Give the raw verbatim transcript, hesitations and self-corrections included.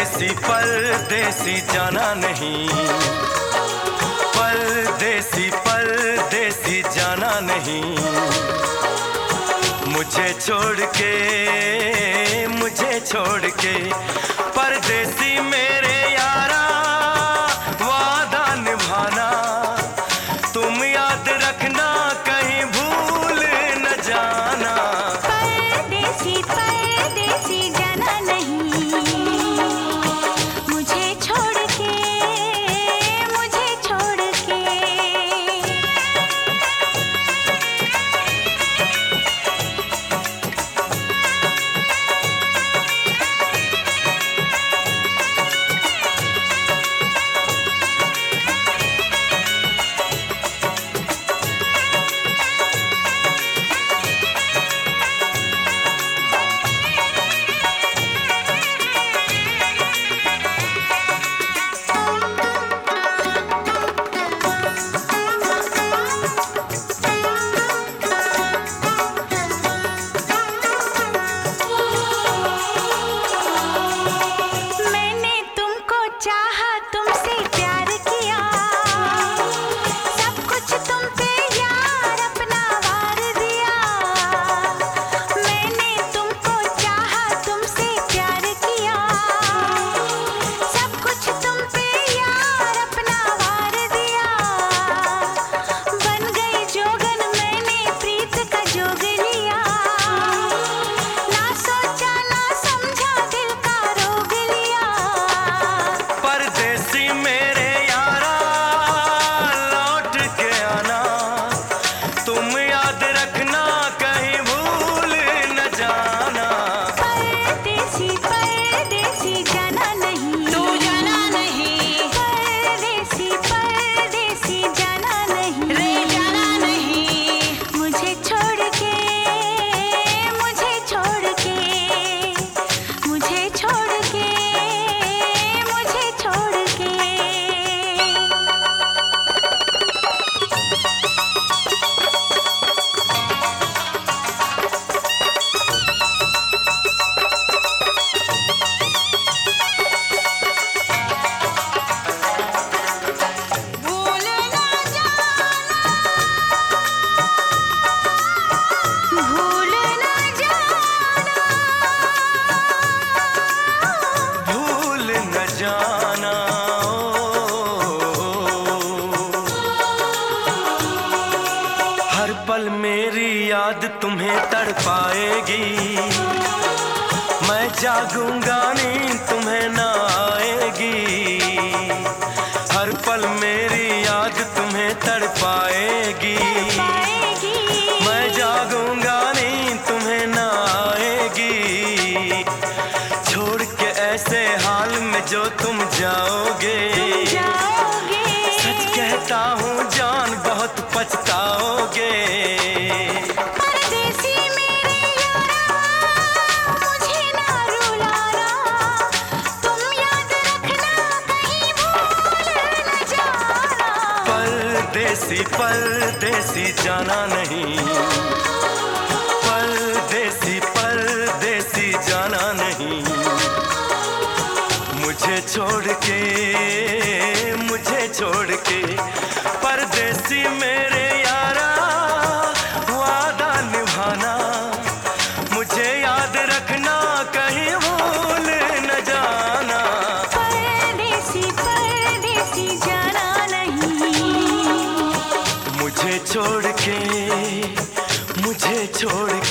परदेसी परदेसी जाना नहीं, परदेसी परदेसी जाना नहीं, मुझे छोड़ के मुझे छोड़ के परदेसी मेरे यारा वादा निभाना, तुम याद रखना कहीं भूल न जाना। परदेसी परदेसी जाना नहीं, मुझे छोड़ के मुझे छोड़ के। हर पल मेरी याद तुम्हें तड़पाएगी, मैं जागूंगा नींद तुम्हें ना आएगी। हर पल मेरी याद तुम्हें तड़पाएगी, मैं जागूंगा नींद तुम्हें ना आएगी। छोड़ के ऐसे हाल में जो तुम जाओगे, सच कहता हूँ जान बहुत पछताओगे। परदेसी मेरे यारा मुझे ना रुलाना, तुम याद रखना कहीं भूल न जाना। परदेसी परदेसी जाना नहीं, परदेसी परदेसी जाना नहीं, मुझे छोड़ के मुझे छोड़ के परदेसी मेरे यारा वादा निभाना, मुझे याद रखना कहीं भूल न जाना। परदेसी परदेसी जाना नहीं, मुझे छोड़ के मुझे छोड़